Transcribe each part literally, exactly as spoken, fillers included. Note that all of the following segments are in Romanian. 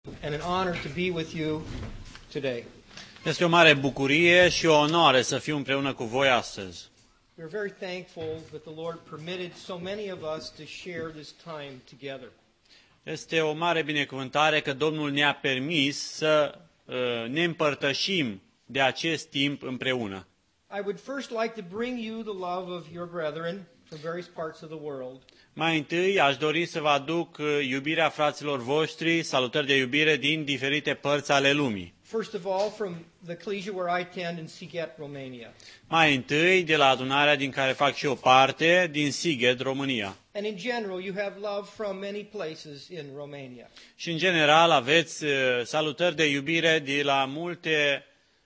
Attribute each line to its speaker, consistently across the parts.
Speaker 1: and an honor to be with you today.
Speaker 2: Este o mare bucurie și o onoare să fiu împreună cu voi astăzi.
Speaker 1: We're very thankful that the Lord permitted so many of us to share this time together.
Speaker 2: Este o mare binecuvântare că Domnul ne-a permis să uh, ne împărtășim de acest timp împreună.
Speaker 1: I would first like to bring you the love of your brethren from various parts of the world.
Speaker 2: Mai întâi aș dori să vă aduc iubirea fraților voștri, salutări de iubire din diferite părți ale lumii.
Speaker 1: First of all, from the ecclesia where I attend in Sighet, Romania.
Speaker 2: Mai întâi de la adunarea din care fac și eu parte, din Sighet, România.
Speaker 1: And in general, you have love from many places in Romania.
Speaker 2: Și în general aveți salutări de iubire de la multe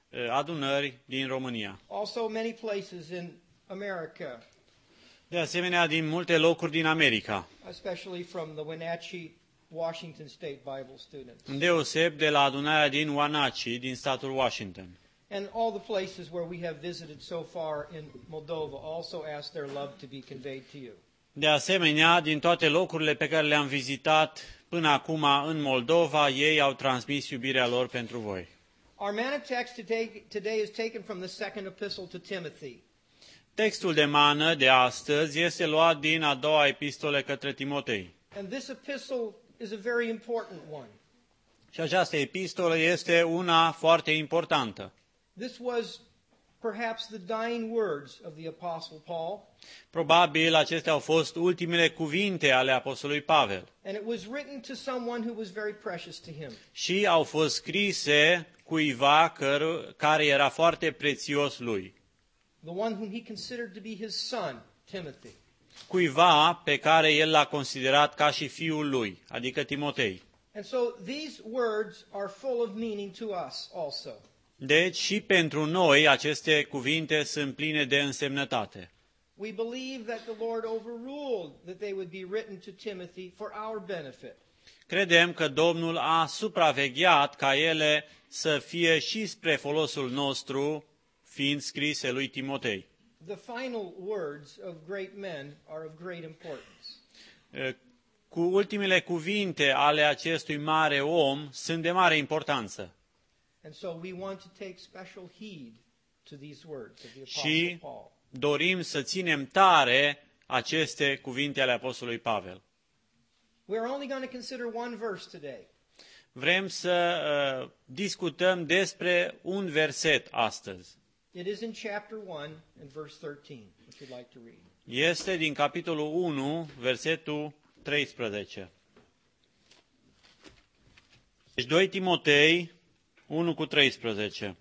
Speaker 2: adunări din România.
Speaker 1: Also many places in America.
Speaker 2: De asemenea, din multe locuri din America.
Speaker 1: Especially from the Wenatchee, Washington State Bible students.
Speaker 2: Îndeoseb de la adunarea din Wenatchee, din statul Washington.
Speaker 1: And all the places where we have visited so far in Moldova also ask their love to be conveyed to you.
Speaker 2: De asemenea, din toate locurile pe care le-am vizitat până acum în Moldova, ei au transmis iubirea lor pentru voi.
Speaker 1: Our manna text today, today is taken from the second epistle to Timothy.
Speaker 2: Textul de mană de astăzi este luat din a doua epistole către Timotei.
Speaker 1: And this epistle is a very important one.
Speaker 2: Și această epistolă este una foarte importantă.
Speaker 1: This was perhaps the dying words of the Apostle Paul.
Speaker 2: Probabil acestea au fost ultimele cuvinte ale apostolului Pavel.
Speaker 1: And it was written to someone who was very precious to him.
Speaker 2: Și au fost scrise cuiva căr- care era foarte prețios lui.
Speaker 1: The one whom he considered to be his son, Timothy.
Speaker 2: Cuiva pe care el l-a considerat ca și fiul lui, adică Timotei.
Speaker 1: And so these words are full of meaning to us also.
Speaker 2: Deci și pentru noi aceste cuvinte sunt pline de însemnătate.
Speaker 1: We believe that the Lord overruled that they would be written to Timothy for our benefit.
Speaker 2: Credem că Domnul a supravegheat ca ele să fie și spre folosul nostru, fiind scrise lui Timotei.
Speaker 1: The final words of great men are of great importance.
Speaker 2: Cu ultimele cuvinte ale acestui mare om sunt de mare importanță.
Speaker 1: And so we want to take special heed to these words of the Apostle
Speaker 2: Și
Speaker 1: Paul.
Speaker 2: dorim să ținem tare aceste cuvinte ale apostolului Pavel.
Speaker 1: We're only going to consider one verse today.
Speaker 2: Vrem să uh, discutăm despre un verset astăzi.
Speaker 1: It is in chapter one and verse thirteen, if you'd like to read.
Speaker 2: Este din capitolul unu, versetul treisprezece. Deci doi Timotei unu cu treisprezece.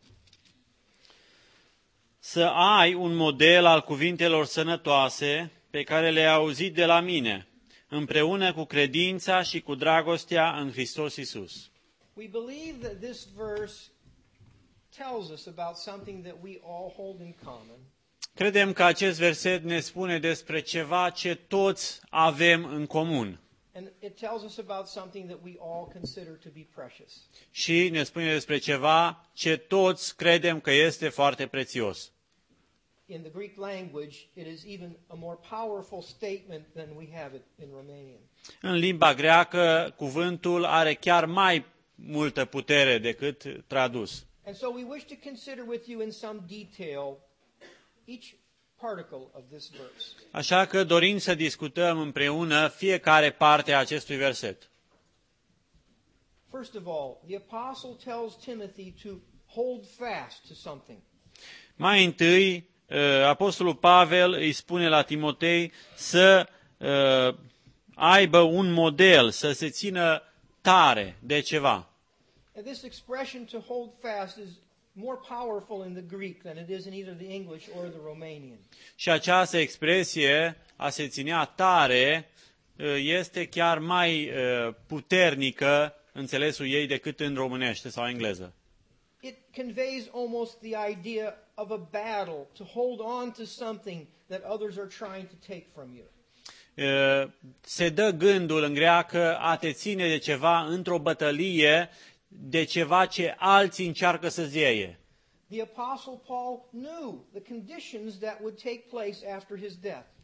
Speaker 2: Să ai un model al cuvintelor sănătoase pe care le-ai auzit de la mine, împreună cu credința și cu dragostea în Hristos Iisus.
Speaker 1: We believe that this verse tells us about something that we all hold in common.
Speaker 2: Credem că acest verset ne spune despre ceva ce toți avem în comun.
Speaker 1: And it tells us about something that we all consider to be precious.
Speaker 2: Și ne spune despre ceva ce toți credem că este foarte prețios.
Speaker 1: In the Greek language, it is even a more powerful statement than we have it in Romanian.
Speaker 2: În limba greacă, cuvântul are chiar mai multă putere decât tradus.
Speaker 1: And so we wish to consider with you in some detail each particle of this verse.
Speaker 2: Așa că dorim să discutăm împreună fiecare parte a acestui verset.
Speaker 1: First of all, the apostle tells Timothy to hold fast to something.
Speaker 2: Mai întâi, apostolul Pavel îi spune la Timotei să uh, aibă un model, să se țină tare de ceva.
Speaker 1: And this expression to hold fast is more powerful in the Greek than it is in either the English or the Romanian.
Speaker 2: Și această expresie, a se ținea tare, este chiar mai puternică înțelesul ei decât în românește sau engleză.
Speaker 1: It conveys almost the idea of a battle, to hold on to something that others are trying to take from you.
Speaker 2: Se dă gândul în greacă a te ține de ceva într-o bătălie, de ceva ce alții încearcă să-ți iei.
Speaker 1: The apostle Paul knew the conditions that would take place after his death.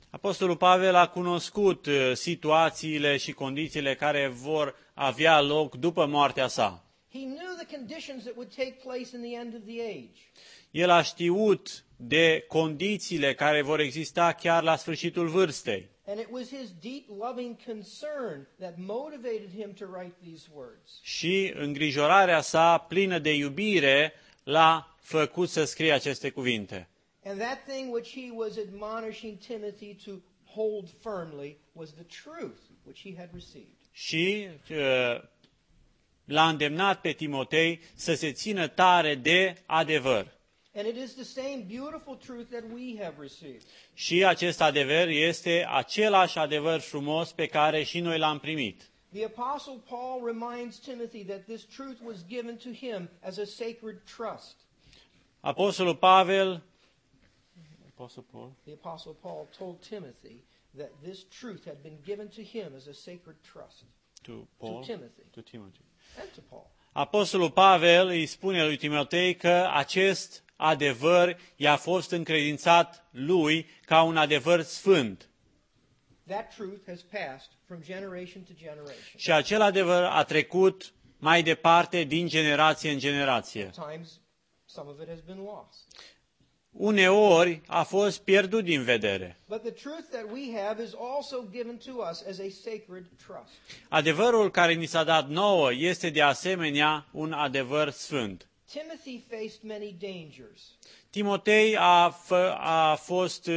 Speaker 2: Apostolul Pavel a cunoscut uh, situațiile și condițiile care vor avea loc după moartea sa.
Speaker 1: He knew the conditions that would take place in the end of the age.
Speaker 2: El a știut de condițiile care vor exista chiar la sfârșitul vârstei.
Speaker 1: And it was his deep loving concern that motivated him to write these words.
Speaker 2: Și îngrijorarea sa plină de iubire l-a făcut să scrie aceste cuvinte.
Speaker 1: And that thing which he was admonishing Timothy to hold firmly was the truth which he had received.
Speaker 2: Și uh, l-a îndemnat pe Timotei să se țină tare de adevăr.
Speaker 1: And it is the same beautiful truth that we have received.
Speaker 2: Și acest adevăr este același adevăr frumos pe care și noi l-am primit.
Speaker 1: The Apostle Paul reminds Timothy that this truth was given to him as a sacred trust.
Speaker 2: Apostolul Pavel, Apostle Paul,
Speaker 1: The Apostle Paul told Timothy that this truth had been given to him as a sacred trust.
Speaker 2: to Paul,
Speaker 1: To Timothy.
Speaker 2: to Timothy.
Speaker 1: And to Paul.
Speaker 2: Apostolul Pavel îi spune lui Timotei că acest adevăr i-a fost încredințat lui ca un adevăr sfânt.
Speaker 1: That truth has passed from generation to generation.
Speaker 2: Și acel adevăr a trecut mai departe din generație în generație.
Speaker 1: Times some of it has been lost.
Speaker 2: Uneori a fost pierdut din vedere.
Speaker 1: But the truth that we have is also given to us as a sacred trust.
Speaker 2: Adevărul care ni s-a dat nouă este de asemenea un adevăr sfânt.
Speaker 1: Timothy faced many dangers.
Speaker 2: Timotei a, f- a fost,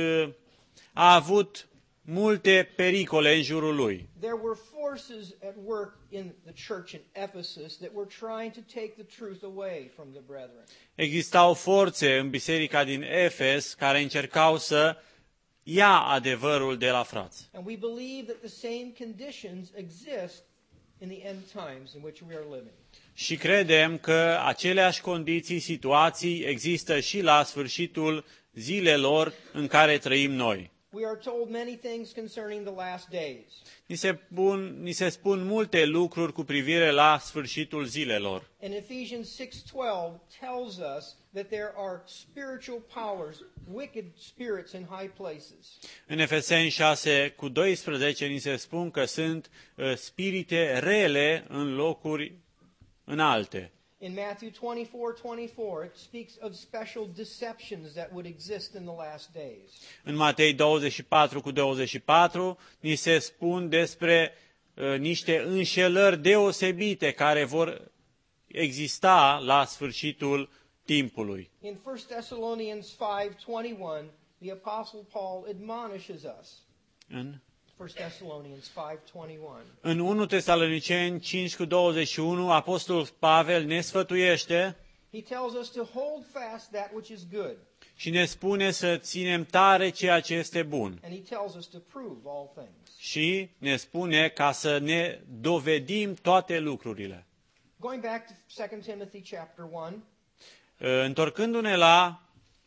Speaker 2: a avut multe pericole în jurul lui.
Speaker 1: There were forces at work in the church in Ephesus that were trying to take the truth away from the brethren.
Speaker 2: Existau forțe în biserica din Efes care încercau să ia adevărul de la frați.
Speaker 1: And we believe that the same conditions exist in the end times in which we are living.
Speaker 2: Și credem că aceleași condiții, situații există și la sfârșitul zilelor în care trăim noi.
Speaker 1: We are told many things concerning the last days.
Speaker 2: Ni se, pun, ni se spun multe lucruri cu privire la sfârșitul zilelor.
Speaker 1: And Ephesians six twelve tells us that there are spiritual powers, wicked spirits in high places.
Speaker 2: În Efeseni șase cu doisprezece ni se spun că sunt uh, spirite rele în locuri înalte.
Speaker 1: In Matthew twenty-four twenty-four, it speaks of special deceptions that would exist in the last days.
Speaker 2: În Matei douăzeci și patru cu douăzeci și patru ni se spun despre uh, niște înșelări deosebite care vor exista la sfârșitul timpului.
Speaker 1: In First Thessalonians five twenty-one, the Apostle Paul admonishes us.
Speaker 2: În,
Speaker 1: First Thessalonians five twenty-one.
Speaker 2: în unu Tesaloniceni cinci cu douăzeci și unu, Apostolul Pavel ne sfătuiește
Speaker 1: He tells us to hold fast that which is good,
Speaker 2: și ne spune să ținem tare ceea ce este bun.
Speaker 1: and he tells us to prove all things.
Speaker 2: Și ne spune ca să ne dovedim toate lucrurile.
Speaker 1: Going back to Second Timothy chapter one,
Speaker 2: Întorcându-ne la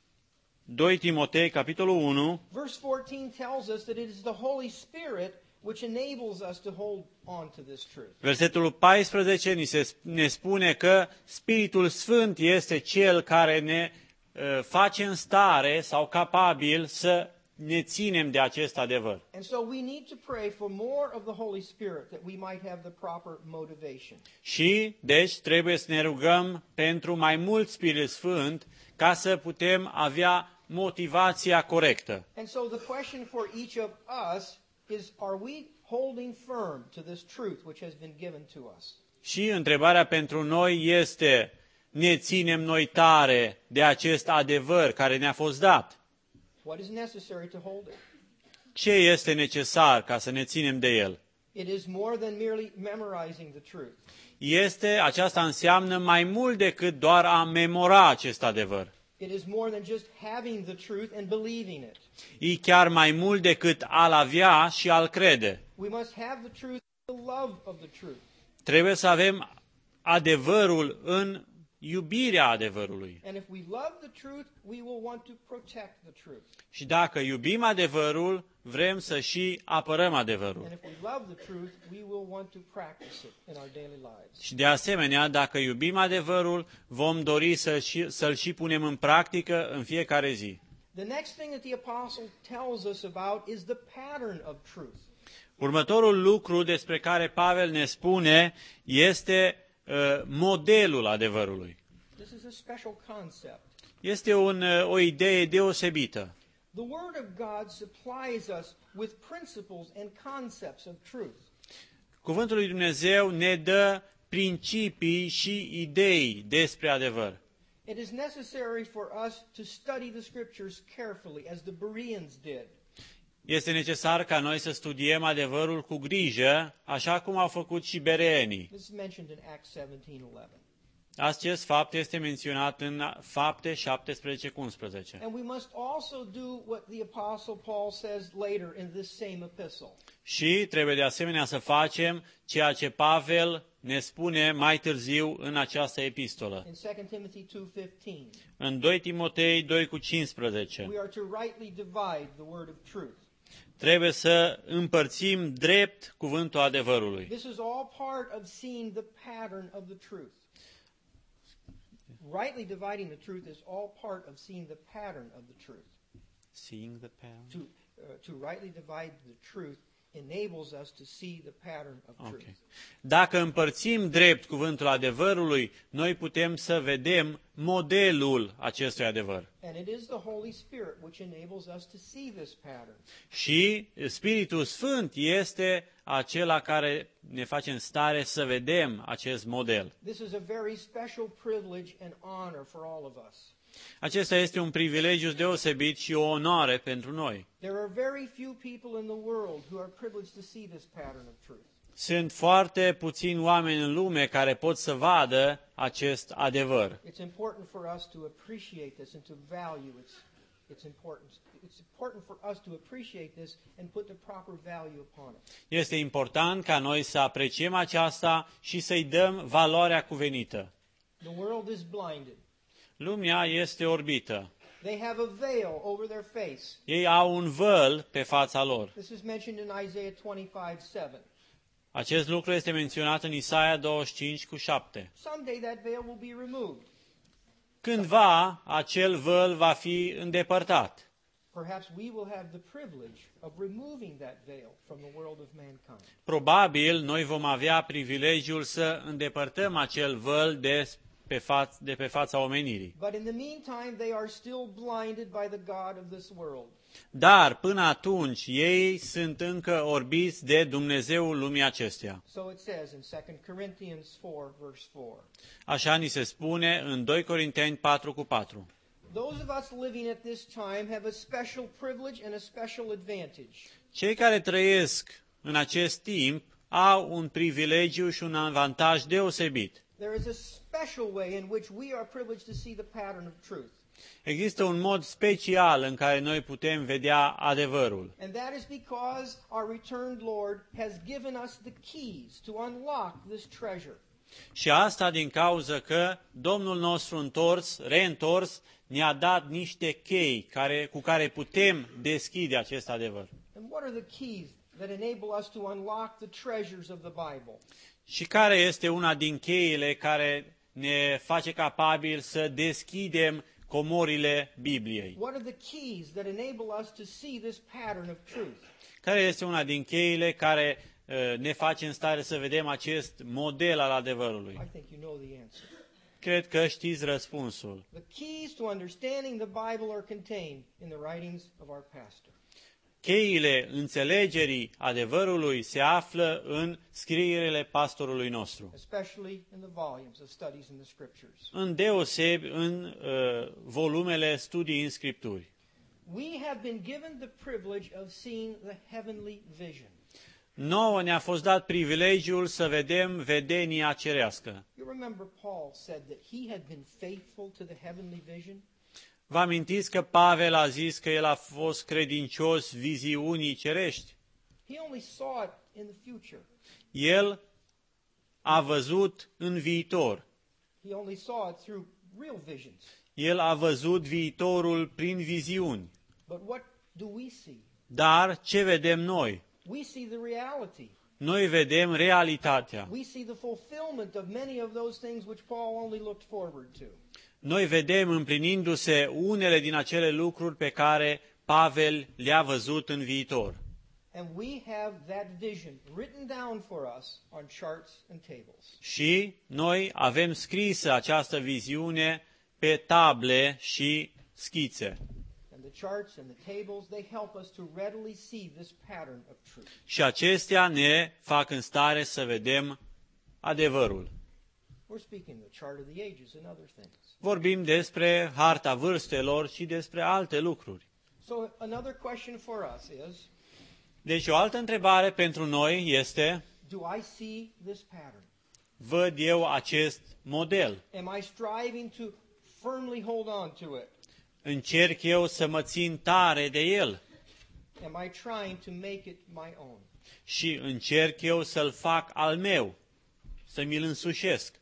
Speaker 2: doi Timotei, capitolul unu,
Speaker 1: verse fourteen tells us that it is the Holy Spirit which enables us to hold on to this truth.
Speaker 2: versetul paisprezece ni se, ne spune că Spiritul Sfânt este Cel care ne uh, face în stare sau capabil să ne ținem de acest adevăr.
Speaker 1: And so we need to pray for more of the Holy Spirit that we might have the proper motivation.
Speaker 2: Și, deci, trebuie să ne rugăm pentru mai mult Spirit Sfânt ca să putem avea motivația corectă.
Speaker 1: And so the question for each of us is, are we holding firm to this truth which has been given to us?
Speaker 2: Și întrebarea pentru noi este, ne ținem noi tare de acest adevăr care ne-a fost dat?
Speaker 1: What is necessary to hold it?
Speaker 2: Ce este necesar ca să ne ținem de el?
Speaker 1: It is more than merely memorizing the truth.
Speaker 2: Este, aceasta înseamnă mai mult decât doar a memora acest adevăr.
Speaker 1: It is more than just having the truth and believing it.
Speaker 2: E chiar mai mult decât a-l avea și a-l crede.
Speaker 1: We must have the truth, the love of the truth.
Speaker 2: Trebuie să avem adevărul în iubirea adevărului.
Speaker 1: And if we love the truth, we will want to protect the truth.
Speaker 2: Și dacă iubim adevărul, vrem să și apărăm adevărul.
Speaker 1: And if we love the truth, we will want to practice it in our daily lives.
Speaker 2: Și de asemenea, dacă iubim adevărul, vom dori să și, să-l și punem în practică în fiecare zi.
Speaker 1: The next thing that the apostle tells us about is the pattern of truth.
Speaker 2: Următorul lucru despre care Pavel ne spune este uh, modelul adevărului.
Speaker 1: This is a special concept.
Speaker 2: Este un, uh, o idee deosebită.
Speaker 1: The Word of God supplies us with principles and concepts of truth.
Speaker 2: Cuvântul lui Dumnezeu ne dă principii și idei despre adevăr.
Speaker 1: It is necessary for us to study the Scriptures carefully, as the Bereans did.
Speaker 2: Este necesar ca noi să studiem adevărul cu grijă, așa cum au făcut și bereenii.
Speaker 1: This is mentioned in Acts seventeen eleven.
Speaker 2: Acest fapt este menționat în Fapte șaptesprezece cu unsprezece.
Speaker 1: And we must also do what the Apostle Paul says later in this same epistle.
Speaker 2: Și trebuie de asemenea să facem ceea ce Pavel ne spune mai târziu în această epistolă.
Speaker 1: In Second Timothy two fifteen,
Speaker 2: În doi Timotei doi cu cincisprezece.
Speaker 1: we are to rightly divide the word of truth.
Speaker 2: Trebuie să împărțim drept cuvântul adevărului.
Speaker 1: This is all part of seeing the pattern of the truth. Rightly dividing the truth is all part of seeing the pattern of the truth.
Speaker 2: Seeing the pattern.
Speaker 1: To, uh, to rightly divide the truth enables us to see the pattern of truth.
Speaker 2: Okay. Dacă împărțim drept cuvântul adevărului, noi putem să vedem modelul acestui adevăr.
Speaker 1: And it is the Holy Spirit which enables us to see this pattern.
Speaker 2: Și Spiritul Sfânt este acela care ne face în stare să vedem acest model.
Speaker 1: This is a very special privilege and honor for all of us.
Speaker 2: Acesta este un privilegiu deosebit și o onoare pentru noi.
Speaker 1: There are very few people in the world who are privileged to see this pattern of truth.
Speaker 2: Sunt foarte puțini oameni în lume care pot să vadă acest adevăr.
Speaker 1: It's important for us to appreciate this and to value its its importance. It's important for us to appreciate this and put the proper value upon it.
Speaker 2: Este important ca noi să apreciem aceasta și să-i dăm valoarea cuvenită.
Speaker 1: The world is blinded.
Speaker 2: Lumea este orbită.
Speaker 1: They have a veil over their face.
Speaker 2: Ei au un văl pe fața lor.
Speaker 1: This is mentioned in Isaiah twenty-five seven.
Speaker 2: Acest lucru este menționat în Isaia douăzeci și cinci cu șapte.
Speaker 1: Someday that veil will be removed.
Speaker 2: Cândva acel văl va fi îndepărtat.
Speaker 1: Perhaps we will have the privilege of removing that veil from the world of mankind.
Speaker 2: Probabil noi vom avea privilegiul să îndepărtăm acel văl de pe, faț- de pe fața omenirii.
Speaker 1: But in the meantime, they are still blinded by the God of this world.
Speaker 2: Dar până atunci ei sunt încă orbiți de Dumnezeul lumii acesteia.
Speaker 1: So it says in Second Corinthians four, verse four.
Speaker 2: Așa ni se spune în doi Corinteni patru cu patru.
Speaker 1: Those of us living at this time have a special privilege and a special advantage.
Speaker 2: Cei care trăiesc în acest timp au un privilegiu și un avantaj deosebit.
Speaker 1: There is a special way in which we are privileged to see the pattern of truth.
Speaker 2: Există un mod special în care noi putem vedea adevărul.
Speaker 1: And that is because our returned Lord has given us the keys to unlock this treasure.
Speaker 2: Și asta din cauza că Domnul nostru întors, reîntors, ne-a dat niște chei care, cu care putem deschide acest adevăr.
Speaker 1: And what are the keys that enable us to unlock the treasures of the Bible?
Speaker 2: Și care este una din cheile care ne face capabil să deschidem comorile Bibliei?
Speaker 1: What are the keys that enable us to see this pattern of truth?
Speaker 2: Care este una din cheile care uh, ne face în stare să vedem acest model al adevărului?
Speaker 1: I think you know the answer.
Speaker 2: Cred că știți răspunsul.
Speaker 1: The keys to understanding the Bible are contained in the writings of our pastor.
Speaker 2: Cheile înțelegerii adevărului se află în scrierile pastorului nostru.
Speaker 1: Especially in the volumes of studies in the Scriptures.
Speaker 2: În deosebi în uh, volumele studii în Scripturi.
Speaker 1: We have been given the privilege of seeing the heavenly vision.
Speaker 2: Nouă ne-a fost dat privilegiul să vedem vedenia cerească.
Speaker 1: You remember Paul said that he had been faithful to the heavenly vision?
Speaker 2: Vă amintiți că Pavel a zis că el a fost credincios viziunii cerești?
Speaker 1: He only saw it in the future.
Speaker 2: El a văzut în viitor.
Speaker 1: He only saw it through real visions.
Speaker 2: El a văzut viitorul prin viziuni.
Speaker 1: But what do we see?
Speaker 2: Dar ce vedem noi?
Speaker 1: We see the reality.
Speaker 2: Noi vedem realitatea.
Speaker 1: We see the fulfillment of many of those things which Paul only looked forward to.
Speaker 2: noi vedem împlinindu-se unele din acele lucruri pe care Pavel le-a văzut în viitor.
Speaker 1: And we have that vision written down for us on charts and tables.
Speaker 2: Și noi avem scrisă această viziune pe table și schițe.
Speaker 1: And the charts and the tables, they help us to readily see this pattern of truth.
Speaker 2: Și acestea ne fac în stare să vedem adevărul.
Speaker 1: We're speaking the chart of the ages and other things.
Speaker 2: Vorbim despre harta vârstelor și despre alte lucruri.
Speaker 1: So another question for us is,
Speaker 2: Deci o altă întrebare pentru noi este,
Speaker 1: do I see this pattern?
Speaker 2: văd eu acest model?
Speaker 1: Am I striving to firmly hold on to it?
Speaker 2: Încerc eu să mă țin tare de el
Speaker 1: Am I trying to make it my own?
Speaker 2: și încerc eu să-l fac al meu, să mi-l însușesc.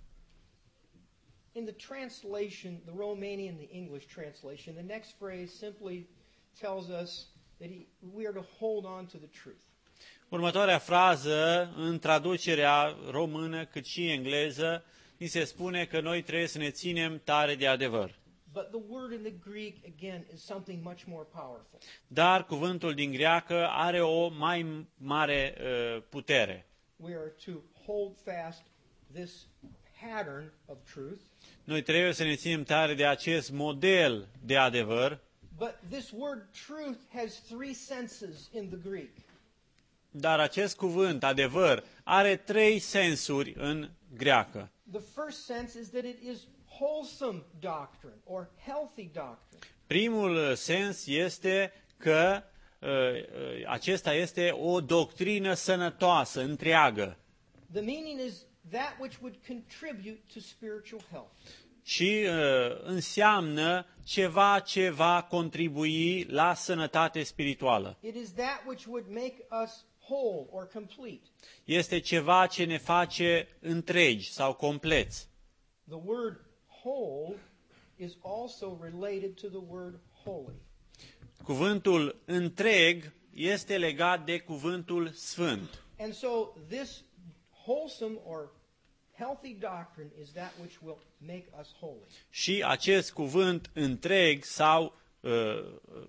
Speaker 1: In the translation, the Romanian and the English translation, the next phrase simply tells us that he, we are to hold on to the truth.
Speaker 2: Următoarea frază, în traducerea română cât și engleză, ni se spune că noi trebuie să ne ținem tare de adevăr.
Speaker 1: But the word in the Greek, again, is something much more powerful.
Speaker 2: Dar cuvântul din greacă are o mai mare uh, putere.
Speaker 1: We are to hold fast this pattern of truth.
Speaker 2: Noi trebuie să ne ținem tare de acest model de adevăr,
Speaker 1: But this word truth has three senses in the Greek.
Speaker 2: dar acest cuvânt, adevăr, are trei sensuri în greacă.
Speaker 1: The first sense is that it is wholesome doctrine or healthy doctrine.
Speaker 2: Primul sens este că uh, uh, acesta este o doctrină sănătoasă, întreagă.
Speaker 1: The meaning is that which would contribute to spiritual health.
Speaker 2: Și uh, înseamnă ceva ce va contribui la sănătate spirituală.
Speaker 1: It is that which would make us whole or complete.
Speaker 2: Este ceva ce ne face întregi sau compleți.
Speaker 1: The word whole is also related to the word holy.
Speaker 2: Cuvântul întreg este legat de cuvântul sfânt.
Speaker 1: And so this wholesome or healthy doctrine is that which will make us holy.
Speaker 2: Și acest cuvânt întreg sau uh,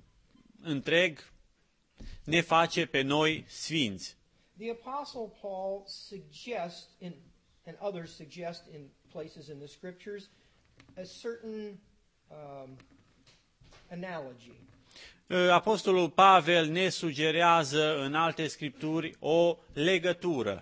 Speaker 2: întreg ne face pe noi sfinți.
Speaker 1: The Apostle Paul suggests, in, and others suggest in places in the Scriptures, a certain um, analogy.
Speaker 2: Uh, Apostolul Pavel ne sugerează în alte scripturi o legătură.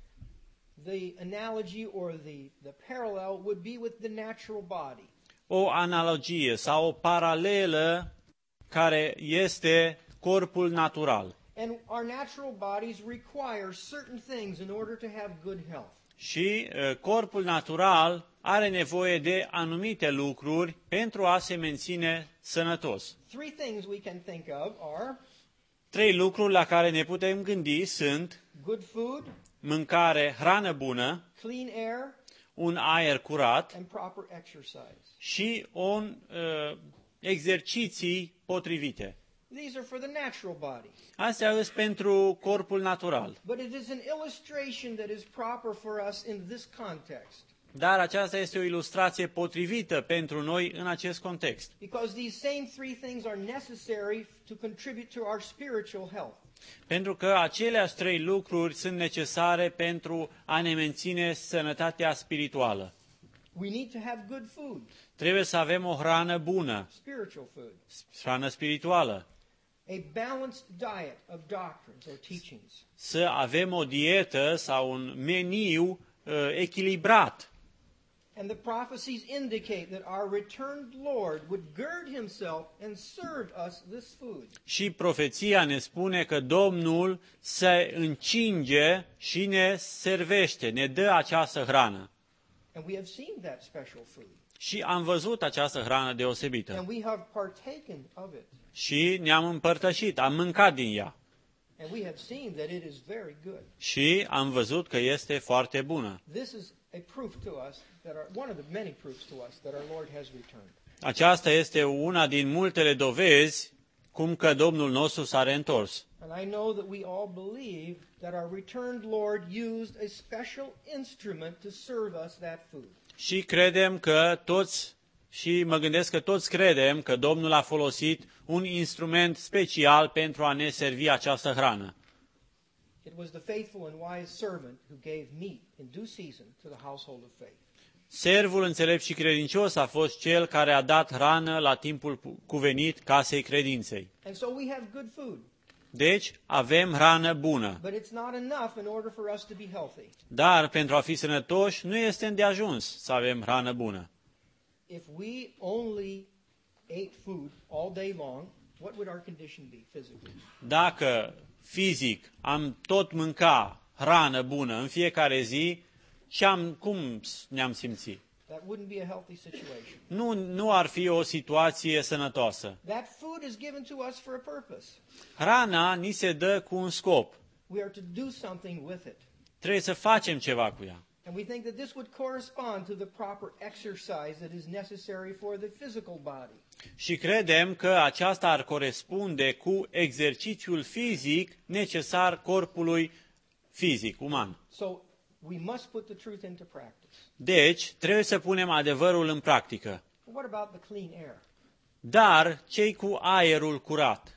Speaker 1: The analogy or the, the parallel would be with the natural body.
Speaker 2: O analogie sau o paralelă care este corpul natural.
Speaker 1: And our natural bodies require certain things in order to have good health.
Speaker 2: Și uh, corpul natural are nevoie de anumite lucruri pentru a se menține sănătos.
Speaker 1: Three things we can think of are
Speaker 2: Trei lucruri la care ne putem gândi sunt
Speaker 1: good food,
Speaker 2: mâncare, hrană bună,
Speaker 1: clean air,
Speaker 2: un aer curat
Speaker 1: and proper exercise.
Speaker 2: și un uh, exerciții potrivite.
Speaker 1: These are for the natural body.
Speaker 2: Astea sunt pentru corpul natural.
Speaker 1: But it is an illustration that is proper for us in this context.
Speaker 2: Dar aceasta este o ilustrație potrivită pentru noi în acest context.
Speaker 1: Because these same three things are necessary to contribute to our spiritual health.
Speaker 2: Pentru că aceleași trei lucruri sunt necesare pentru a ne menține sănătatea spirituală.
Speaker 1: We need to have good food,
Speaker 2: Trebuie să avem o hrană bună,
Speaker 1: spiritual food,
Speaker 2: hrană spirituală,
Speaker 1: a balanced diet of doctrines or teachings.
Speaker 2: să avem o dietă sau un meniu uh, echilibrat.
Speaker 1: And the prophecies indicate that our returned Lord would gird himself and serve us this food.
Speaker 2: Și profeția ne spune că Domnul se încinge și ne servește, ne dă această hrană.
Speaker 1: And we have seen that special food.
Speaker 2: Și am văzut această hrană deosebită.
Speaker 1: And we have partaken of it.
Speaker 2: Și ne-am împărtășit, am mâncat din ea.
Speaker 1: And we have seen that it is very good.
Speaker 2: Și am văzut că este foarte bună.
Speaker 1: This is a proof to us that our, one of the many proofs to us that our Lord has returned.
Speaker 2: Aceasta este una din multele dovezi cum că Domnul nostru s-a reîntors.
Speaker 1: And I know that we all believe that our returned Lord used a special instrument to serve us that food.
Speaker 2: Și credem că toți și mă gândesc că toți credem că Domnul a folosit un instrument special pentru a ne servi această hrană.
Speaker 1: It was the faithful and wise servant who gave meat in due season to the household of faith.
Speaker 2: Servul înțelept și credincios a fost cel care a dat hrană la timpul cuvenit casei credinței.
Speaker 1: And so we have good food.
Speaker 2: Deci, avem hrană bună.
Speaker 1: But it's not enough in order for us to be healthy.
Speaker 2: Dar, pentru a fi sănătoși, nu este îndeajuns să avem hrană bună.
Speaker 1: If we only ate food all day long, what would our condition be physically?
Speaker 2: Dacă fizic am tot mânca hrană bună în fiecare zi, și am, cum ne-am simțit?
Speaker 1: That wouldn't be a healthy situation.
Speaker 2: Nu, nu ar fi o situație sănătoasă.
Speaker 1: That food is given to us for a purpose.
Speaker 2: Hrana ni se dă cu un scop.
Speaker 1: We are to do something with it.
Speaker 2: Trebuie să facem ceva cu ea.
Speaker 1: And we think that this would correspond to the proper exercise that is necessary for the physical body.
Speaker 2: Și credem că aceasta ar corespunde cu exercițiul fizic necesar corpului fizic, uman.
Speaker 1: So we must put the truth into practice.
Speaker 2: Deci, trebuie să punem adevărul în practică.
Speaker 1: But what about the clean air?
Speaker 2: Dar cei cu aerul curat?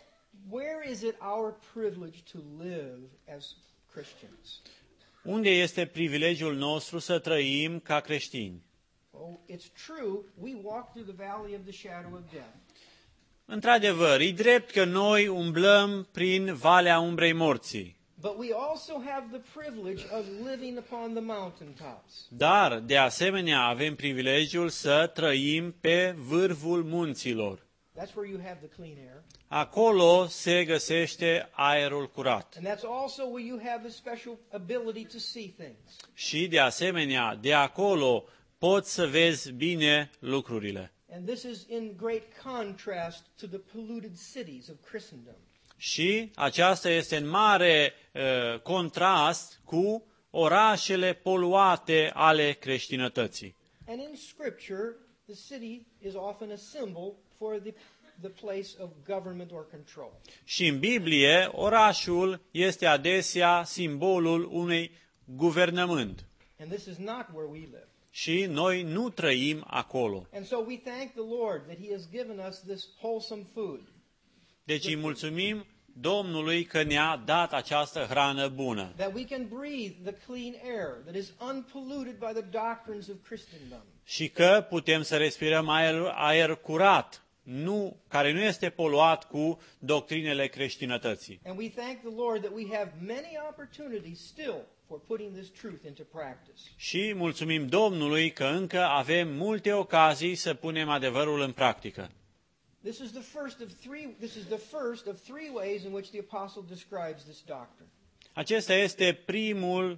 Speaker 1: Where is it our privilege to live as Christians?
Speaker 2: Unde este privilegiul nostru să trăim ca creștini?
Speaker 1: Oh, it's true, we walk through the valley of the shadow of death.
Speaker 2: Într-adevăr, e drept că noi umblăm prin valea umbrei morții.
Speaker 1: But we also have the privilege of living upon the mountaintops.
Speaker 2: Dar, de asemenea, avem privilegiul să trăim pe vârful munților.
Speaker 1: That's where you have the clean air.
Speaker 2: Acolo se găsește aerul curat.
Speaker 1: And that's also where you have the special ability to see things.
Speaker 2: Și, de asemenea, de acolo poți să vezi bine lucrurile.
Speaker 1: And this is in great contrast to the polluted cities of Christendom.
Speaker 2: Și aceasta este în mare uh, contrast cu orașele poluate ale creștinătății.
Speaker 1: And in Scripture, the city is often a symbol for the, the place of government or control.
Speaker 2: Și în Biblie, orașul este adesea simbolul unui guvernământ.
Speaker 1: And this is not where we live.
Speaker 2: Și noi nu trăim acolo.
Speaker 1: And so we thank the Lord that He has given us this wholesome food.
Speaker 2: Deci îi mulțumim Domnului că ne-a dat această hrană bună.
Speaker 1: That we can breathe the clean air that is unpolluted by the doctrines of Christendom.
Speaker 2: Și că putem să respirăm aer, aer curat, nu, care nu este poluat cu doctrinele creștinătății.
Speaker 1: And we thank the Lord that we have many opportunities still for putting this truth into practice.
Speaker 2: Și mulțumim Domnului că încă avem multe ocazii să punem adevărul în practică.
Speaker 1: This is the first of three this is the first of three ways in which the apostle describes this doctrine.
Speaker 2: Acesta este primul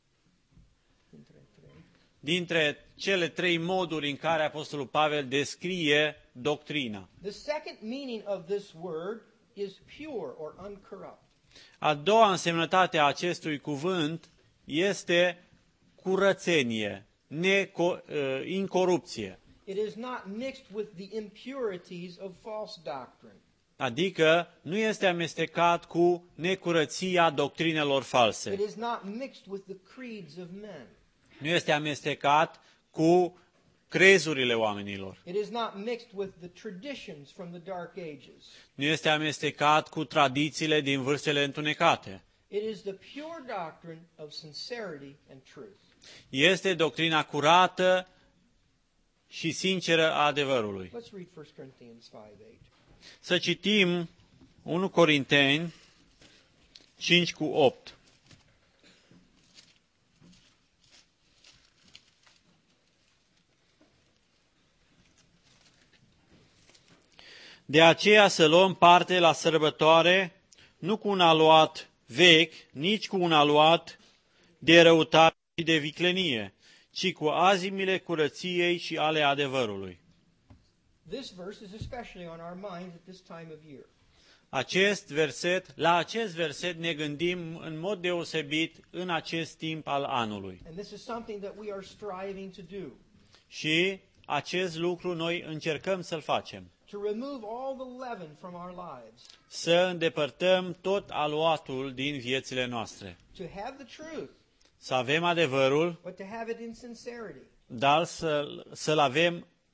Speaker 2: dintre cele trei moduri în care apostolul Pavel descrie doctrina.
Speaker 1: The second meaning of this word is pure or uncorrupt.
Speaker 2: A doua însemnătate a acestui cuvânt este curățenie, neco, uh, incorupție.
Speaker 1: It is not mixed with the impurities of false doctrine.
Speaker 2: Adică nu este amestecat cu necurăția doctrinelor false.
Speaker 1: It is not mixed with the creeds of men.
Speaker 2: Nu este amestecat cu crezurile oamenilor.
Speaker 1: It is not mixed with the traditions from the dark ages.
Speaker 2: Nu este amestecat cu tradițiile din vârstele întunecate.
Speaker 1: It is the pure doctrine of sincerity and truth.
Speaker 2: Este doctrina curată și sinceră a adevărului.
Speaker 1: Let's read First Corinthians five eight.
Speaker 2: Să citim unu Corinteni cinci cu opt. De aceea să luăm parte la sărbătoare, nu cu un aluat vechi, nici cu un aluat de răutate și de viclenie, ci cu azimile curăției și ale adevărului.
Speaker 1: This verse is especially on our minds at this time of year.
Speaker 2: Acest verset, la acest verset ne gândim în mod deosebit în acest timp al anului.
Speaker 1: And this is something that we are striving to do.
Speaker 2: Și acest lucru noi încercăm să-l facem.
Speaker 1: To remove all the leaven from our lives.
Speaker 2: Să îndepărtăm tot aluatul din viețile noastre.
Speaker 1: To have the truth,
Speaker 2: Să avem adevărul,
Speaker 1: but to have it in sincerity.
Speaker 2: dar să, să-l avem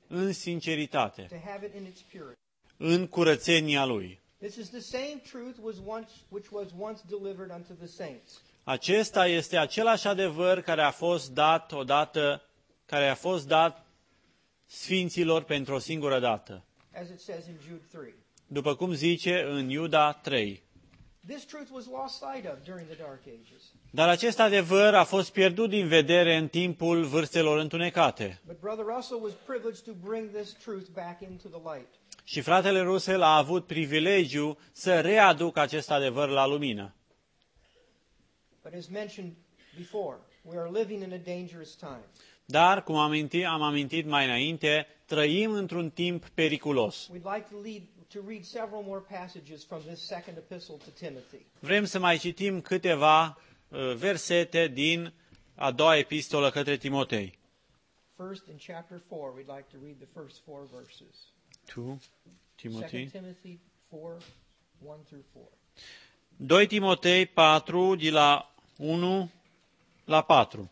Speaker 2: în sinceritate,
Speaker 1: to have it in its purity.
Speaker 2: în curățenia lui.
Speaker 1: This is the same truth was once, which was once delivered unto the saints.
Speaker 2: Acesta este același adevăr care a fost dat odată, care a fost dat sfinților pentru o singură dată.
Speaker 1: As it says in Jude three.
Speaker 2: După cum zice în Iuda trei.
Speaker 1: This truth was lost sight of during the Dark Ages.
Speaker 2: Dar acest adevăr a fost pierdut din vedere în timpul vârstelor întunecate.
Speaker 1: But Brother Russell was privileged to bring this truth back into the light.
Speaker 2: Și fratele Russell a avut privilegiu să readucă acest adevăr la lumină.
Speaker 1: But as mentioned before, we are living in a dangerous time.
Speaker 2: Dar, cum am amintit, am amintit mai înainte, trăim într-un timp periculos.
Speaker 1: We'd like to, lead, to read several more passages from this second epistle to Timothy.
Speaker 2: Vrem să mai citim câteva uh, versete din a doua epistolă către Timotei.
Speaker 1: First, in chapter four, we'd like to read the first four verses.
Speaker 2: Tu, Timotei.
Speaker 1: Second Timothy four, one through four.
Speaker 2: doi Timotei patru, de la unu la patru.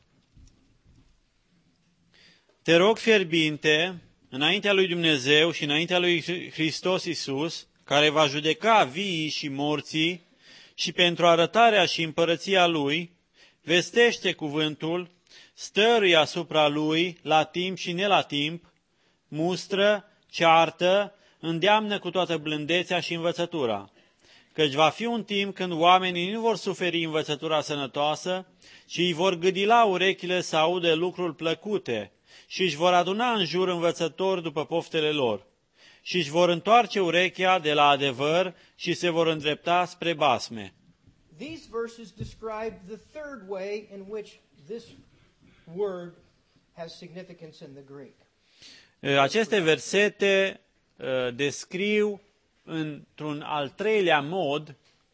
Speaker 2: Te rog fierbinte, înaintea lui Dumnezeu și înaintea lui Hristos Iisus, care va judeca viii și morții, și pentru arătarea și împărăția Lui, vestește cuvântul, stăruie asupra Lui la timp și ne la timp, mustră, ceartă, îndeamnă cu toată blândețea și învățătura. Căci va fi un timp când oamenii nu vor suferi învățătura sănătoasă, ci îi vor gâdila urechile să audă lucruri plăcute și își vor aduna în jur învățători după poftele lor și își vor întoarce urechea de la adevăr și se vor îndrepta spre basme.
Speaker 1: These verses describe the third way in which this word has significance in the Greek.
Speaker 2: Aceste versete uh, descriu într-un al treilea mod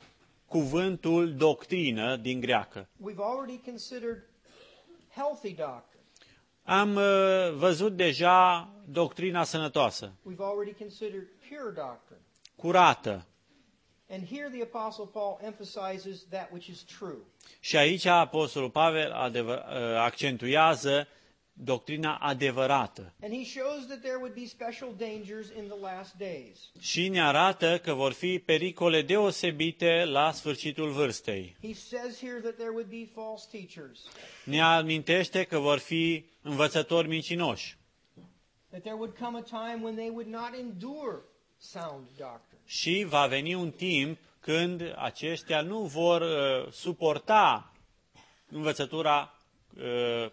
Speaker 2: cuvântul doctrină din greacă.
Speaker 1: We've already considered healthy doctrine.
Speaker 2: Am uh, văzut deja doctrina sănătoasă,
Speaker 1: We've already considered pure doctrine.
Speaker 2: curată.
Speaker 1: And here the Apostle Paul emphasizes that which is true.
Speaker 2: Și aici Apostolul Pavel adevăr, uh, accentuează doctrina adevărată.
Speaker 1: And he shows that there would be special dangers in the last days.
Speaker 2: Și ne arată că vor fi pericole deosebite la sfârșitul vârstei.
Speaker 1: He says here that there would be false teachers,
Speaker 2: Ne amintește că vor fi învățători mincinoși
Speaker 1: that there would come a time when they would not endure sound doctrine.
Speaker 2: și va veni un timp când aceștia nu vor uh, suporta învățătura uh,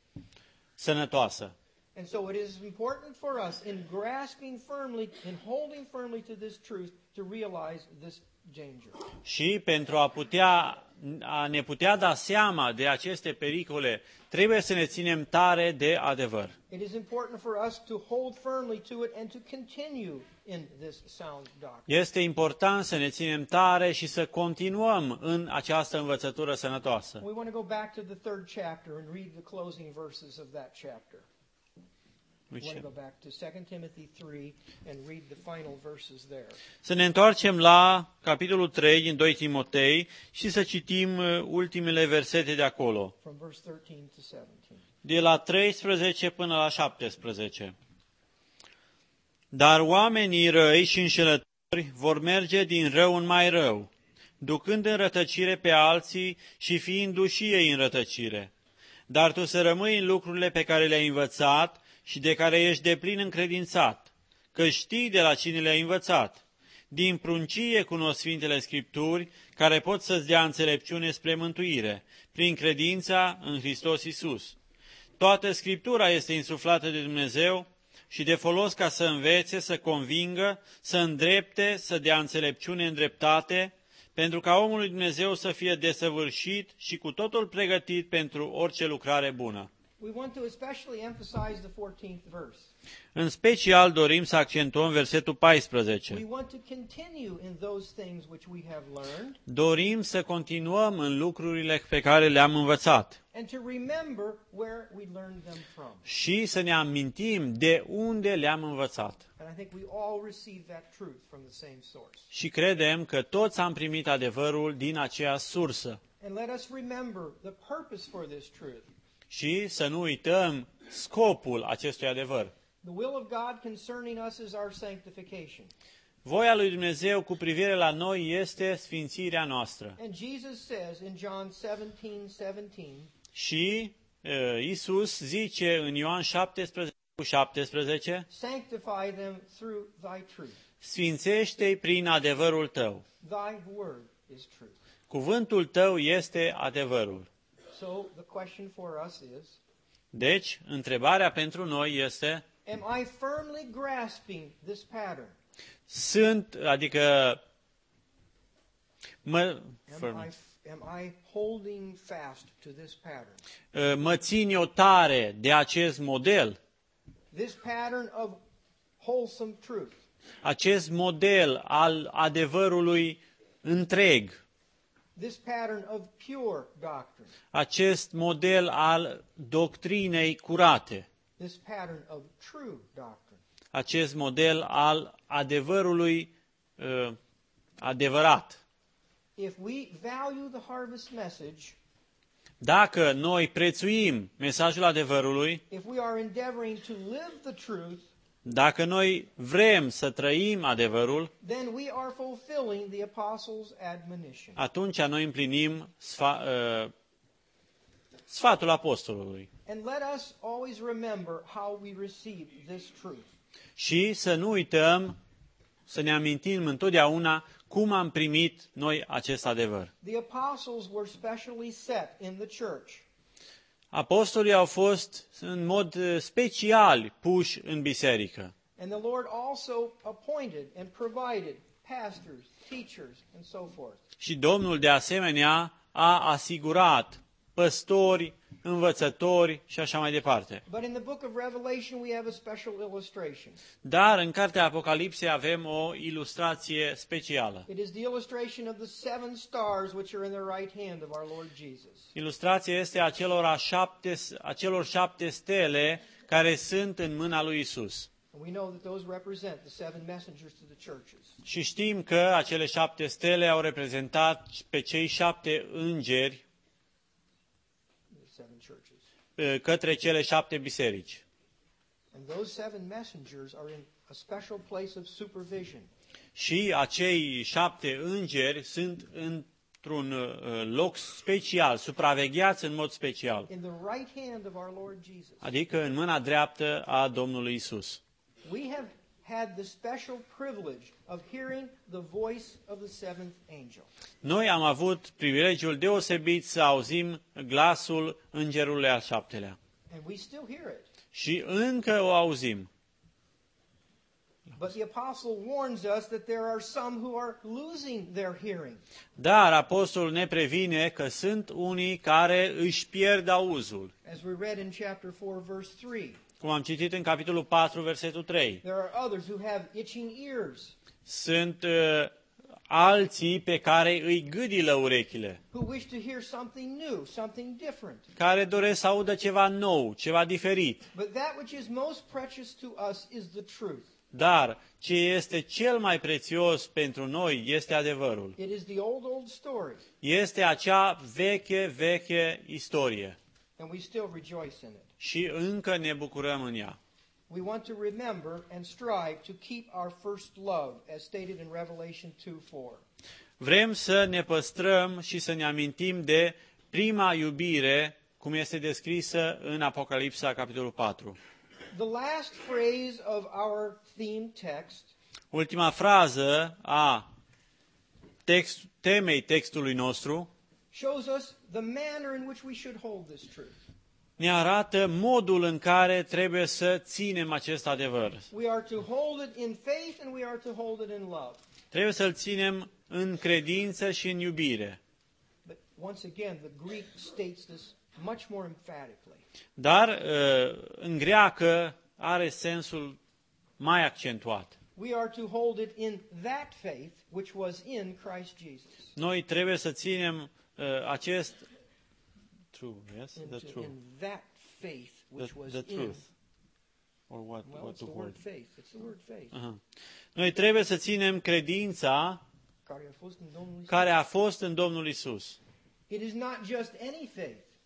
Speaker 2: sănătoasă.
Speaker 1: And so it is important for us in grasping firmly, in holding firmly to this truth, to realize this danger.
Speaker 2: Și pentru a putea a ne putea da seama de aceste pericole, trebuie să ne ținem tare de adevăr.
Speaker 1: It is important for us to hold firmly to it and to continue in this sound doctrine.
Speaker 2: Este important să ne ținem tare și să continuăm în această învățătură sănătoasă.
Speaker 1: We want to go back to the third chapter and read the closing verses of that chapter. We want to go back to Second Timothy three and read the final verses there.
Speaker 2: Să ne întoarcem la capitolul trei din doi Timotei și să citim ultimele versete de acolo,
Speaker 1: From verse thirteen to seventeen.
Speaker 2: de la treisprezece până la șaptesprezece. Dar oamenii răi și înșelători vor merge din rău în mai rău, ducând în rătăcire pe alții și fiindu și ei în rătăcire. Dar tu să rămâi în lucrurile pe care le-ai învățat și de care ești deplin încredințat, că știi de la cine le-ai învățat. Din pruncie cunosc Sfintele Scripturi, care pot să-ți dea înțelepciune spre mântuire, prin credința în Hristos Iisus. Toată Scriptura este insuflată de Dumnezeu și de folos ca să învețe, să convingă, să îndrepte, să dea înțelepciune în dreptate, pentru ca omul lui Dumnezeu să fie desăvârșit și cu totul pregătit pentru orice lucrare bună.
Speaker 1: We want to especially emphasize the fourteenth verse.
Speaker 2: În special dorim să accentuăm versetul
Speaker 1: We
Speaker 2: paisprezece.
Speaker 1: want to continue in those things which we have learned
Speaker 2: Dorim să continuăm în lucrurile pe care le-am învățat
Speaker 1: and to remember where we learned them from.
Speaker 2: și să ne amintim de unde le-am învățat.
Speaker 1: And I think we all receive that truth from the same source.
Speaker 2: Și credem că toți am primit adevărul din aceeași sursă.
Speaker 1: And let us remember the purpose for this truth.
Speaker 2: Și să nu uităm scopul acestui adevăr.
Speaker 1: The will of God concerning us is our sanctification.
Speaker 2: Voia lui Dumnezeu cu privire la noi este sfințirea noastră.
Speaker 1: And Jesus says in John seventeen seventeen,
Speaker 2: Și uh, Iisus zice în Ioan șaptesprezece cu șaptesprezece,
Speaker 1: sanctify them through thy truth.
Speaker 2: sfințește-i prin adevărul tău.
Speaker 1: Thy word is truth.
Speaker 2: Cuvântul tău este adevărul.
Speaker 1: So the question for us is,
Speaker 2: Deci, întrebarea pentru noi este,
Speaker 1: am I firmly grasping this pattern?
Speaker 2: sunt, adică, mă,
Speaker 1: Am I, am I holding fast to this pattern?
Speaker 2: uh, mă țin eu tare de acest model,
Speaker 1: This pattern of wholesome truth.
Speaker 2: acest model al adevărului întreg,
Speaker 1: This pattern of pure doctrine.
Speaker 2: acest model al doctrinei curate,
Speaker 1: This pattern of true doctrine.
Speaker 2: acest model al adevărului uh, adevărat.
Speaker 1: If we value the harvest message,
Speaker 2: Dacă noi prețuim mesajul adevărului,
Speaker 1: if we are endeavoring to live the truth,
Speaker 2: dacă noi vrem să trăim adevărul,
Speaker 1: then we are fulfilling the apostles' admonition.
Speaker 2: atunci noi împlinim sfa, uh, sfatul apostolului.
Speaker 1: And let us always remember how we received this truth.
Speaker 2: Și să nu uităm, să ne amintim întotdeauna cum am primit noi acest adevăr.
Speaker 1: The apostles were specially set in the church.
Speaker 2: Apostolii au fost în mod uh, special puși în biserică.
Speaker 1: And the Lord also appointed and provided pastors, teachers, and so forth.
Speaker 2: Și Domnul de asemenea a asigurat păstori, învățători și așa mai departe.
Speaker 1: But in the book of Revelation we have a special illustration.
Speaker 2: Dar în cartea Apocalipsei avem o ilustrație specială.
Speaker 1: It is the illustration of the seven stars which are in the right hand of our Lord Jesus.
Speaker 2: Ilustrația este a celor, a șapte, a celor șapte stele care sunt în mâna lui Isus.
Speaker 1: And we know that those represent the seven messengers to the churches.
Speaker 2: Și știm că acele șapte stele au reprezentat pe cei șapte îngeri
Speaker 1: The seven churches.
Speaker 2: uh, către cele șapte biserici.
Speaker 1: And those seven messengers are in a special place of supervision.
Speaker 2: Și acei șapte îngeri sunt într-un uh, loc special, supravegheați în mod special,
Speaker 1: In the right hand of our Lord Jesus.
Speaker 2: adică în mâna dreaptă a Domnului Isus.
Speaker 1: We have had the special privilege of hearing the voice of the seventh angel.
Speaker 2: Noi am avut privilegiul deosebit să auzim glasul îngerului al șaptelea.
Speaker 1: And we still hear it.
Speaker 2: Și încă o auzim.
Speaker 1: But the apostle warns us that there are some who are losing their hearing.
Speaker 2: Dar apostolul ne previne că sunt unii care își pierd auzul.
Speaker 1: As we read in chapter four, verse three,
Speaker 2: Cum am citit în capitolul patru, versetul trei.
Speaker 1: there are others who have itching ears,
Speaker 2: Sunt uh, alții pe care îi gâdilă urechile,
Speaker 1: who wish to hear something new, something different.
Speaker 2: care doresc să audă ceva nou, ceva diferit.
Speaker 1: But that which is most precious to us is the truth.
Speaker 2: Dar ce este cel mai prețios pentru noi este adevărul.
Speaker 1: It is the old, old story,
Speaker 2: Este acea veche, veche istorie
Speaker 1: and we still rejoice in it.
Speaker 2: și încă ne bucurăm în ea.
Speaker 1: We want to remember and strive to keep our first love, as stated in Revelation two four.
Speaker 2: Vrem să ne păstrăm și să ne amintim de prima iubire, cum este descrisă în Apocalipsa, capitolul patru.
Speaker 1: The last phrase of our theme text
Speaker 2: Ultima frază a text, temei textului nostru
Speaker 1: shows us the manner in which we should hold this truth.
Speaker 2: ne arată modul în care trebuie să ținem acest adevăr.
Speaker 1: We are to hold it in faith and we are to hold it in love.
Speaker 2: Trebuie să-l ținem în credință și în iubire.
Speaker 1: But once again, the Greek states this much more emphatically.
Speaker 2: Dar uh, în greacă are sensul mai accentuat.
Speaker 1: We are to hold it in that faith which was in Christ Jesus.
Speaker 2: Noi trebuie să ținem uh, acest true, yes,
Speaker 1: In,
Speaker 2: the
Speaker 1: to-
Speaker 2: truth,
Speaker 1: in that faith which
Speaker 2: the,
Speaker 1: was
Speaker 2: the
Speaker 1: in.
Speaker 2: truth, or what,
Speaker 1: Well,
Speaker 2: what
Speaker 1: it's
Speaker 2: to
Speaker 1: the word
Speaker 2: hold.
Speaker 1: faith. It's the word faith.
Speaker 2: Aha. Noi trebuie să ținem credința
Speaker 1: Care a fost în Domnul Iisus.
Speaker 2: care a fost în Domnul Isus.
Speaker 1: It is not just any faith.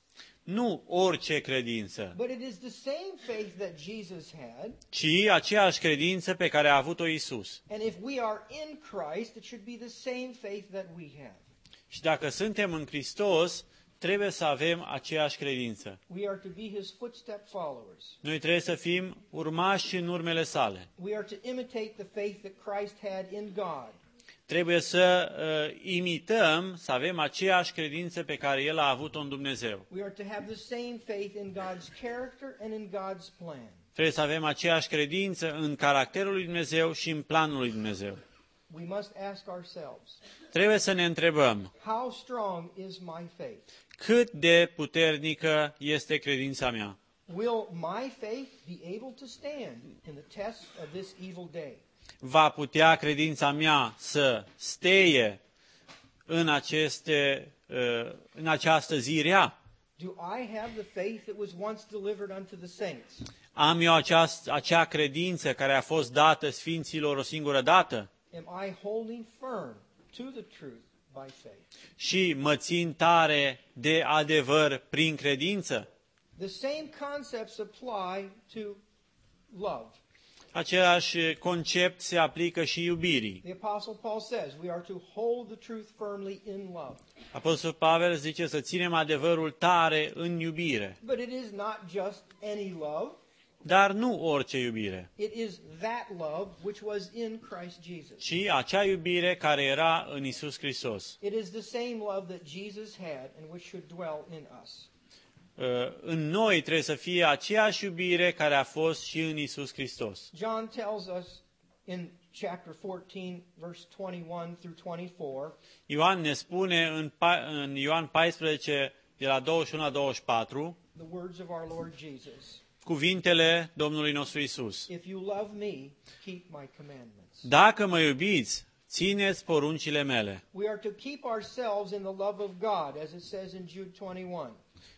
Speaker 2: nu orice credință,
Speaker 1: but it is the same faith that Jesus had.
Speaker 2: ci aceeași credință pe care a avut-o Isus.
Speaker 1: And if we are in Christ, it should be the same faith that we have.
Speaker 2: Și dacă suntem în Hristos, trebuie să avem aceeași credință.
Speaker 1: We are to be his footstep followers.
Speaker 2: Noi trebuie să fim urmași în urmele sale.
Speaker 1: We are to imitate the faith that Christ had in God.
Speaker 2: Trebuie să uh, imităm, să avem aceeași credință pe care El a avut-o în Dumnezeu.
Speaker 1: We are to have the same faith in God's character and in God's plan.
Speaker 2: Trebuie să avem aceeași credință în caracterul lui Dumnezeu și în planul lui Dumnezeu.
Speaker 1: We must ask ourselves,
Speaker 2: Trebuie să ne întrebăm,
Speaker 1: how strong is my faith?
Speaker 2: cât de puternică este credința mea?
Speaker 1: Will my faith be able to stand in the test of this evil day?
Speaker 2: Va putea credința mea să steie în, aceste, uh, în această zi rea?
Speaker 1: Do I have the faith that was once delivered unto the saints?
Speaker 2: Am eu aceast, acea credință care a fost dată sfinților o singură dată?
Speaker 1: Am I holding firm to the truth by faith?
Speaker 2: Și mă țin tare de adevăr prin credință?
Speaker 1: The same concepts apply to love.
Speaker 2: Același concept se aplică și iubirii.
Speaker 1: The Apostle Paul says we are to hold the truth firmly in love.
Speaker 2: Apostolul Pavel zice să ținem adevărul tare în iubire.
Speaker 1: But it is not just any love.
Speaker 2: Dar nu orice iubire,
Speaker 1: It is that love which was in Christ Jesus.
Speaker 2: ci acea iubire care era în Isus Hristos.
Speaker 1: It is the same love that Jesus had and which should dwell in us.
Speaker 2: În noi trebuie să fie aceeași iubire care a fost și în Isus Hristos.
Speaker 1: John tells us in chapter fourteen, verse twenty-one through twenty-four,
Speaker 2: Ioan ne spune în, în Ioan paisprezece, de la douăzeci și unu la douăzeci și patru,
Speaker 1: the words of our Lord Jesus.
Speaker 2: cuvintele Domnului nostru Isus.
Speaker 1: If you love me, keep my commandments.
Speaker 2: Dacă mă iubiți, țineți poruncile mele.
Speaker 1: We are to keep ourselves in the love of God, as it says in Jude twenty-one.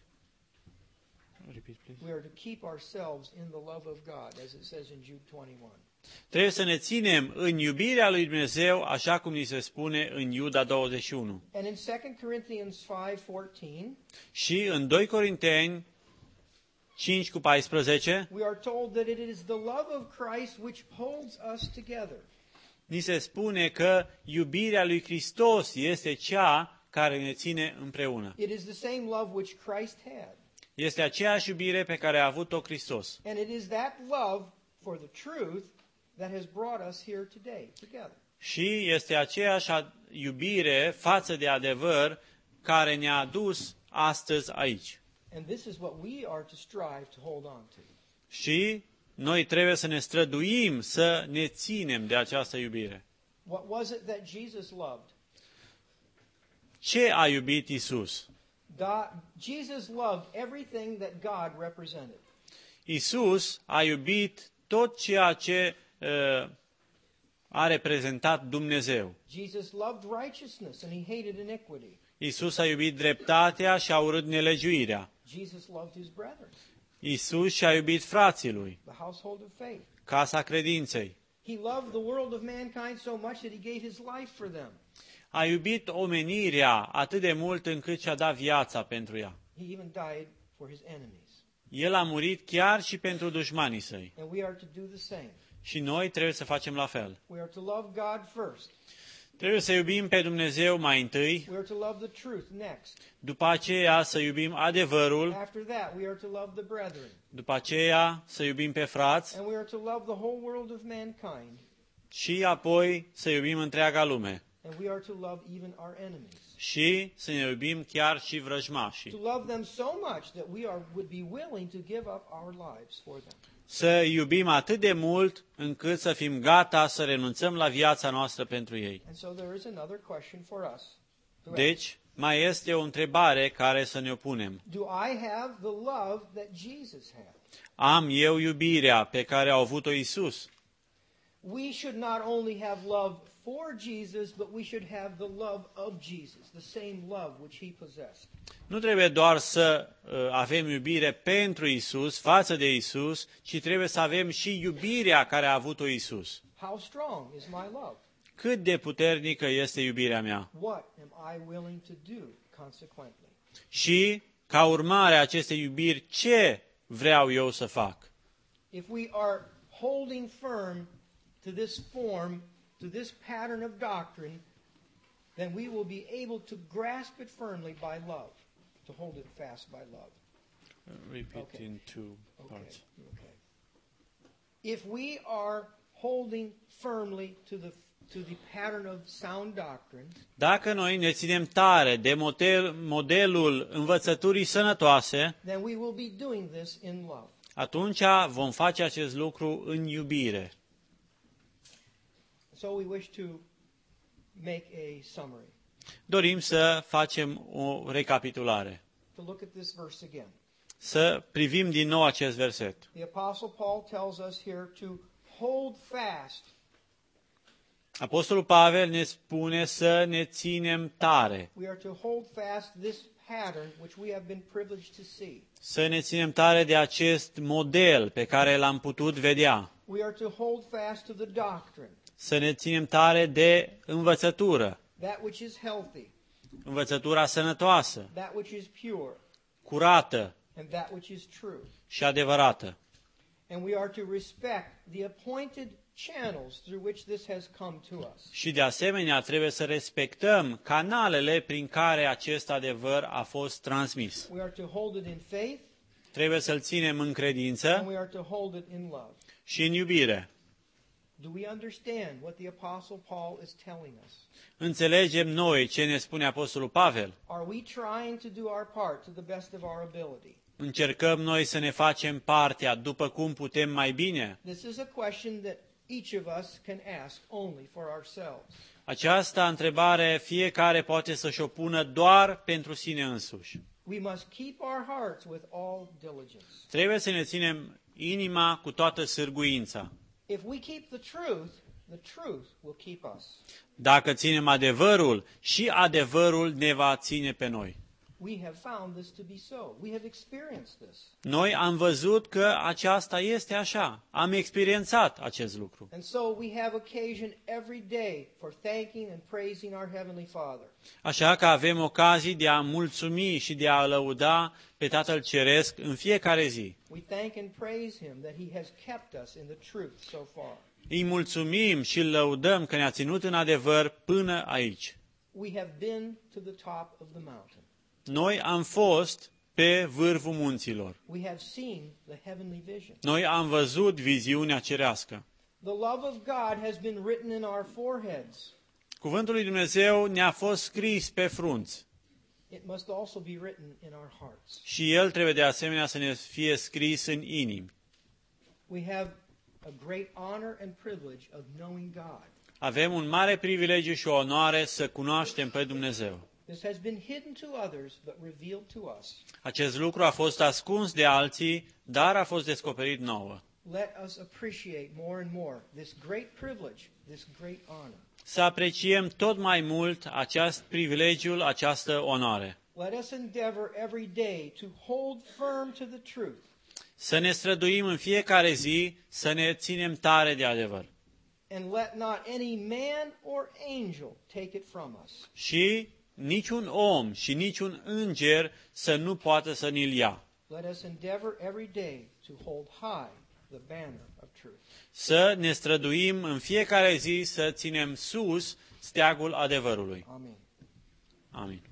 Speaker 1: We are to keep ourselves in the love of God, as it says in Jude twenty-one.
Speaker 2: Trebuie să ne ținem în iubirea lui Dumnezeu, așa cum ni se spune în Iuda douăzeci și unu.
Speaker 1: And in Second Corinthians five fourteen,
Speaker 2: Și în doi Corinteni cinci cu paisprezece,
Speaker 1: we are told that it is the love of Christ which holds us together.
Speaker 2: ni se spune că iubirea lui Hristos este cea care ne ține împreună.
Speaker 1: It is the same love which Christ had.
Speaker 2: Este aceeași iubire pe care a avut-o Hristos.
Speaker 1: And it is that love for the truth that has brought us here today together.
Speaker 2: Și este aceeași iubire față de adevăr care ne-a adus astăzi aici.
Speaker 1: And this is what we are to strive to hold on to.
Speaker 2: Și noi trebuie să ne străduim să ne ținem de această iubire.
Speaker 1: What was it that Jesus loved?
Speaker 2: Ce a iubit Isus?
Speaker 1: God, Jesus loved everything that God represented.
Speaker 2: Isus a iubit tot ceea ce uh, a reprezentat Dumnezeu.
Speaker 1: Jesus loved righteousness and he hated iniquity.
Speaker 2: Isus a iubit dreptatea și a urât nelegiuirea.
Speaker 1: Jesus loved his brethren,
Speaker 2: Isus și-a iubit frații lui,
Speaker 1: the household of faith.
Speaker 2: casa credinței.
Speaker 1: He loved the world of mankind so much that he gave his life for them.
Speaker 2: A iubit omenirea atât de mult încât și-a dat viața pentru ea.
Speaker 1: He even died for his enemies.
Speaker 2: El a murit chiar și pentru dușmanii săi.
Speaker 1: And we are to do the same.
Speaker 2: Și noi trebuie să facem la fel.
Speaker 1: We are to love God first.
Speaker 2: Trebuie să iubim pe Dumnezeu mai întâi,
Speaker 1: We are to love the truth next.
Speaker 2: după aceea să iubim adevărul,
Speaker 1: After that, we are to love the brethren.
Speaker 2: după aceea să iubim pe frați
Speaker 1: And we are to love the whole world of mankind.
Speaker 2: și apoi să iubim întreaga lume.
Speaker 1: And we are to love even our enemies.
Speaker 2: Și să ne iubim chiar și vrăjmașii.
Speaker 1: To love them so much that we are, would be willing to give up our lives for them.
Speaker 2: Să iubim atât de mult încât să fim gata să renunțăm la viața noastră pentru ei.
Speaker 1: And so there is another question for us. to ask.
Speaker 2: Deci, mai este o întrebare care să ne opunem.
Speaker 1: Do I have the love that Jesus had?
Speaker 2: Am eu iubirea pe care a avut-o Isus?
Speaker 1: We should not only have love for Jesus, but we should have the love of Jesus, the same love which he possessed.
Speaker 2: Nu trebuie doar să uh, avem iubire pentru Isus, față de Isus, ci trebuie să avem și iubirea care a avut-o Isus.
Speaker 1: How strong is my love?
Speaker 2: Cât de puternică este iubirea mea?
Speaker 1: What am I willing to do consequently?
Speaker 2: Și ca urmare a acestei iubiri, ce vreau eu să fac?
Speaker 1: If we are holding firm to this form, to this pattern of doctrine, then we will be able to grasp it firmly by love, to hold it fast by love.
Speaker 2: Repeat
Speaker 1: Okay.
Speaker 2: in two
Speaker 1: Okay.
Speaker 2: parts.
Speaker 1: Okay. If we are holding firmly to the to the pattern of sound doctrine,
Speaker 2: Dacă noi ne ținem tare de model, modelul învățăturii sănătoase,
Speaker 1: then we will be doing this in love.
Speaker 2: atunci vom face acest lucru în iubire.
Speaker 1: So we wish to make a summary.
Speaker 2: Dorim să facem o recapitulare,
Speaker 1: To look at this verse again.
Speaker 2: să privim din nou acest verset.
Speaker 1: The Apostle Paul tells us here to hold fast.
Speaker 2: Apostolul Pavel ne spune să ne ținem tare,
Speaker 1: We are to hold fast this pattern which we have been privileged to see.
Speaker 2: să ne ținem tare de acest model pe care l-am putut vedea,
Speaker 1: We are to hold fast to the doctrine,
Speaker 2: să ne ținem tare de învățătură,
Speaker 1: that which is healthy,
Speaker 2: învățătura sănătoasă,
Speaker 1: that which is pure,
Speaker 2: curată
Speaker 1: and that which is true.
Speaker 2: și adevărată.
Speaker 1: And we are to respect the appointed channels through which this has come to us.
Speaker 2: Și de asemenea trebuie să respectăm canalele prin care acest adevăr a fost transmis.
Speaker 1: We are to hold it in faith,
Speaker 2: Trebuie să-l ținem în
Speaker 1: and
Speaker 2: credință
Speaker 1: we are to hold it in love.
Speaker 2: și în iubire.
Speaker 1: Do we understand what the Apostle Paul is telling us?
Speaker 2: Înțelegem noi ce ne spune Apostolul Pavel?
Speaker 1: Are we trying to do our part to the best of our ability?
Speaker 2: Încercăm noi să ne facem partea după cum putem mai bine?
Speaker 1: This is a question that each of us can ask only for ourselves.
Speaker 2: Această întrebare fiecare poate să-și o pună doar pentru sine însuși.
Speaker 1: We must keep our hearts with all diligence.
Speaker 2: Trebuie să ne ținem inima cu toată sârguința.
Speaker 1: If we keep the truth, the truth will keep us.
Speaker 2: Dacă ținem adevărul, și adevărul ne va ține pe noi.
Speaker 1: We have found this to be so. We have experienced this.
Speaker 2: Noi am văzut că aceasta este așa. Am experiențat acest lucru.
Speaker 1: And so we have occasion every day for thanking and praising our Heavenly Father.
Speaker 2: Așa că avem ocazii de a mulțumi și de a lăuda pe Tatăl Ceresc în fiecare zi.
Speaker 1: We thank and praise Him that He has kept us in the truth so far.
Speaker 2: Îi mulțumim și îl lăudăm că ne-a ținut în adevăr până aici.
Speaker 1: We have been to the top of the mountain.
Speaker 2: Noi am fost pe vârful munților.
Speaker 1: We have seen the heavenly vision.
Speaker 2: Noi am văzut viziunea cerească.
Speaker 1: The love of God has been written in our foreheads.
Speaker 2: Cuvântul lui Dumnezeu ne-a fost scris pe frunți
Speaker 1: It must also be written in our hearts.
Speaker 2: și el trebuie de asemenea să ne fie scris în inimi.
Speaker 1: We have a great honor and privilege of knowing God.
Speaker 2: Avem un mare privilegiu și o onoare să cunoaștem pe Dumnezeu.
Speaker 1: This has been hidden to others, but revealed to us.
Speaker 2: Acest lucru a fost ascuns de alții, dar a fost descoperit nouă.
Speaker 1: Let us appreciate more and more this great privilege, this great honor.
Speaker 2: Să apreciem tot mai mult acest privilegiul, această onoare.
Speaker 1: Let us endeavor every day to hold firm to the truth.
Speaker 2: Să ne străduim în fiecare zi să ne ținem tare de adevăr.
Speaker 1: And let not any man or angel take it from us.
Speaker 2: Și niciun om și niciun înger să nu poată să ni-l ia.
Speaker 1: Let us endeavor every day to hold high the banner of truth.
Speaker 2: Să ne străduim în fiecare zi să ținem sus steagul adevărului.
Speaker 1: Amen.
Speaker 2: Amin.